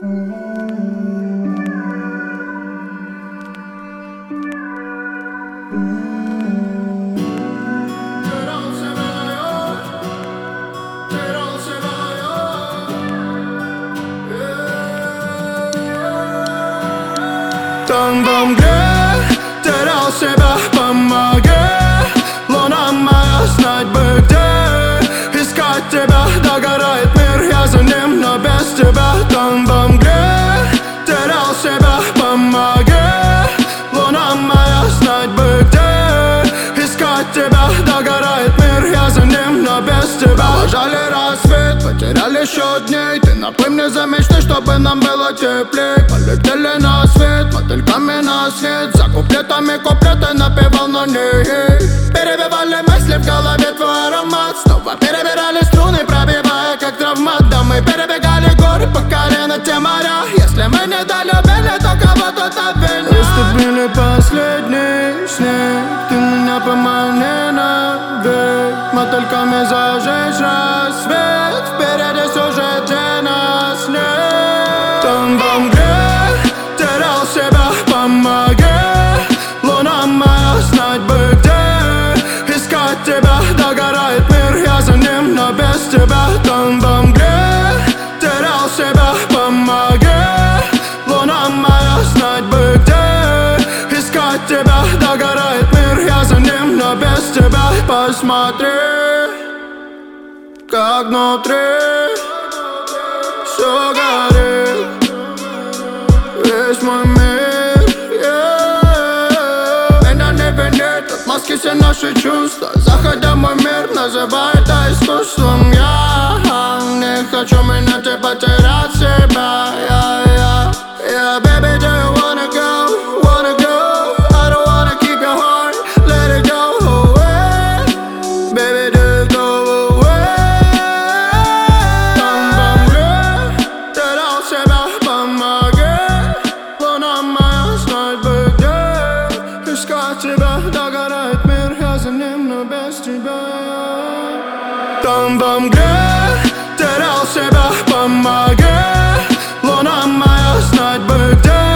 Там во мгле терял себя, помоги. Луна моя, знать бы где искать тебя. Догорает мир, я за ним, но без тебя. Там во мгле терял себя, помоги. Луна моя, знать бы где искать тебя. Догорает мир, я за ним, но без тебя. Обожали рассвет, потеряли счет дней. Ты напой мне за мечты, чтобы нам было теплей. Полетели на свет, мотыльками на свет. За куплетами куплеты напевал, но не перебивали мысли в голове твой аромат. Снова перебирали струны, пробивая как травмат. Да мы перебегали горы по колено, те моря. Если мы не долюбили, то кого-то обвинят. Уступили последний снег. Ты меня помани навек. Мотыльками зажечь рассвет. Впереди сюжет, где нас нет. Там во мгле терял себя, помоги. Луна моя, знать бы где искать тебя. Догорает мир, я за ним, но без тебя. Там во мгле терял себя, помоги. Луна моя, знать бы где искать тебя. Догорает мир, я за ним, но без тебя. Посмотри, как внутри все горит, весь мой мир, Меня не винит, от маски все наши чувства. Заходя в мой мир, называй это искусством. Я не хочу менять и потерять себя. Yeah, baby, do you wanna go? Wanna go? I don't wanna keep your heart, let it go away. Baby, do you go away? Там во мгле терял себя, помоги. Луна моя, знать бы где искать тебя. Догорает мир, я за ним, но без тебя. Там во мгле терял себя, помоги. Луна моя, знать бы где